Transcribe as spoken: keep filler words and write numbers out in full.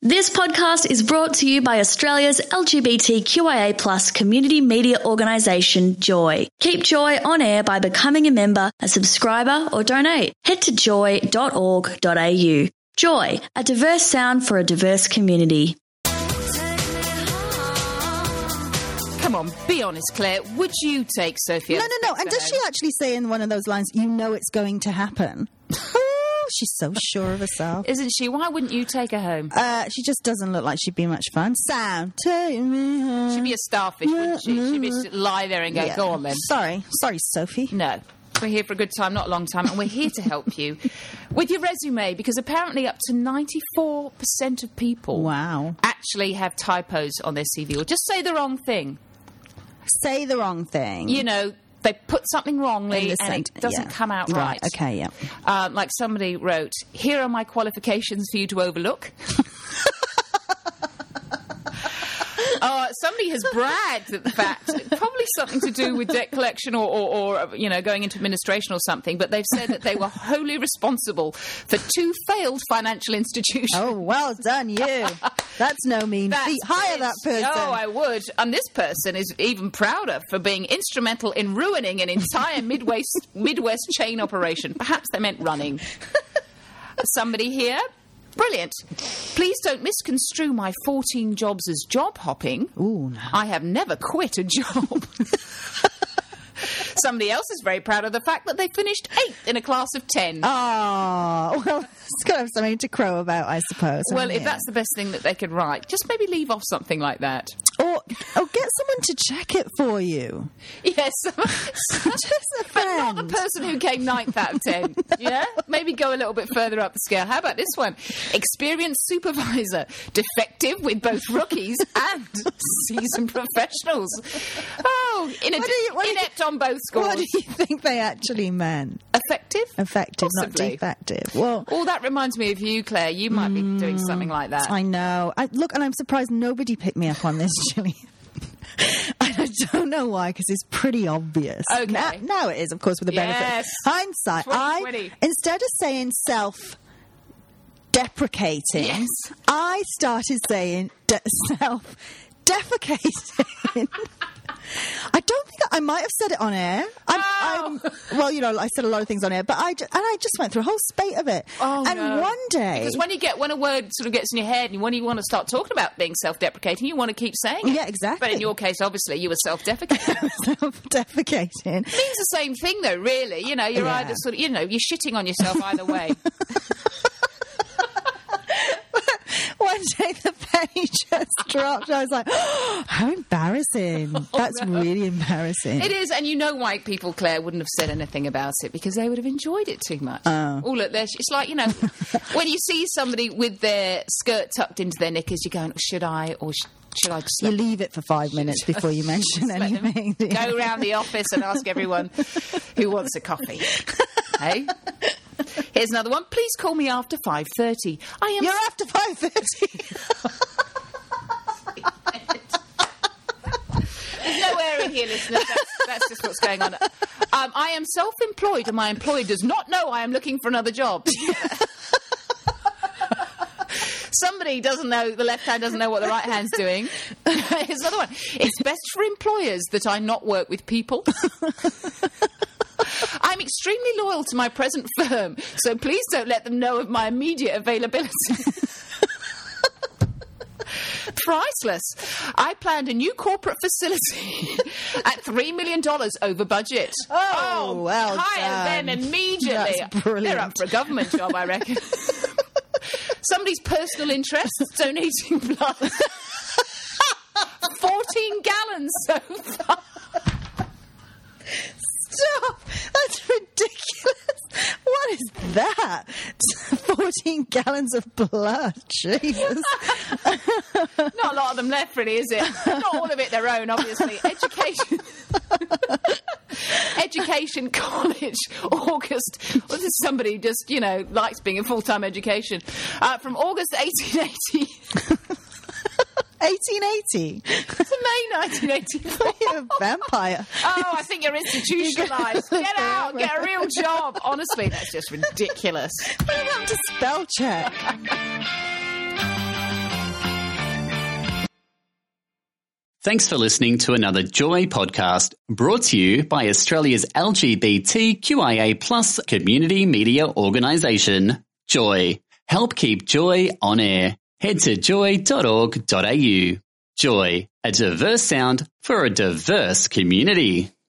This podcast is brought to you by Australia's L G B T Q I A plus community media organisation, Joy. Keep Joy on air by becoming a member, a subscriber or donate. Head to joy dot org dot a u. Joy, a diverse sound for a diverse community. Come on, be honest, Claire. Would you take Sophia? No, no, no. And does she actually say in one of those lines, you know it's going to happen? Oh, she's so sure of herself. Isn't she? Why wouldn't you take her home? Uh, she just doesn't look like she'd be much fun. Sam, take me home. She'd be a starfish, wouldn't she? She'd be just lie there and go, Yeah. go on then. Sorry. Sorry, Sophie. No. We're here for a good time, not a long time, and we're here to help you with your resume, because apparently up to ninety-four percent of people Wow. actually have typos on their C V, or just say the wrong thing. Say the wrong thing. You know, they put something wrongly In the and sent- it doesn't yeah. come out right. Okay, yeah. Um, like somebody wrote, here are my qualifications for you to overlook. Uh, somebody has bragged at the fact, probably something to do with debt collection or, or, or, you know, going into administration or something, but they've said that they were wholly responsible for two failed financial institutions. Oh, well done, you. That's no mean That's feat. Hire that this. person. Oh, I would. And this person is even prouder for being instrumental in ruining an entire Midwest, Midwest chain operation. Perhaps they meant running. Somebody here. Brilliant. Please don't misconstrue my fourteen jobs as job hopping. Ooh, no. I have never quit a job. Somebody else is very proud of the fact that they finished eighth in a class of ten. Oh, well, it's got to have something to crow about, I suppose. Well, if yeah. that's the best thing that they could write, just maybe leave off something like that. Or, or get someone to check it for you. Yes. Just a But not the friend. person who came ninth out of ten. Yeah? Maybe go a little bit further up the scale. How about this one? Experienced supervisor. Defective with both rookies and seasoned professionals. Oh, in a, What do you- what do you- inept on both scores. What do you think they actually meant? Effective? Effective, Possibly. not defective. Well, Oh, that reminds me of you, Claire. You might be doing something like that. I know. I, look, and I'm surprised nobody picked me up on this, Gillian. I don't know why, because it's pretty obvious. Okay. Now, now it is, of course, with the benefit Yes. of hindsight. twenty I, twenty. instead of saying self-deprecating, Yes. I started saying de- self-defecating. I don't think I, I might have said it on air. I'm, Oh. I'm, well, you know, I said a lot of things on air, but I ju- and I just went through a whole spate of it. Oh, and no. one day, Because when you get when a word sort of gets in your head, and when you want to start talking about being self-deprecating, you want to keep saying it. Yeah, exactly. But in your case, obviously, you were self-defecating. self-defecating. Means the same thing, though. Really, you know, you're Yeah. either sort of, you know, you're shitting on yourself either way. One day the penny just dropped. I was like, oh, how embarrassing. That's no. really embarrassing. It is, and you know why people, Claire, wouldn't have said anything about it, because they would have enjoyed it too much. Oh. Oh, look, there's, it's like, you know, when you see somebody with their skirt tucked into their knickers, you're going, should I, or sh- should I just You let leave it for five minutes before you mention let them anything. do you? go around the office and ask everyone who wants a coffee? Hey? Here's another one. Please call me after five thirty. I am... You're after five thirty. There's no air in here, listeners. That's, that's just what's going on. Um, I am self-employed, and my employer does not know I am looking for another job. Somebody doesn't know, the left hand doesn't know what the right hand's doing. Here's another one. It's best for employers that I not work with people. I'm extremely loyal to my present firm, so please don't let them know of my immediate availability. Priceless. I planned a new corporate facility at three million dollars over budget. Oh, well hire done. them immediately. That's brilliant. They're up for a government job, I reckon. Somebody's personal interests donating blood. fourteen gallons so far. Stop! That's ridiculous. What is that? fourteen gallons of blood. Jesus. Not a lot of them left, really, is it? Not all of it their own, obviously. Education. Education, college, August. Well, this is somebody who just, you know, likes being in full-time education. Uh, from August eighteen eighty eighteen eighty. to May nineteen eighty-four. You're a vampire. Oh, I think you're institutionalised. Get out, get a real job. Honestly, that's just ridiculous. What about to spell check? Thanks for listening to another Joy podcast brought to you by Australia's L G B T Q I A plus community media organisation, Joy. Help keep Joy on air. Head to joy dot org dot a u. Joy, a diverse sound for a diverse community.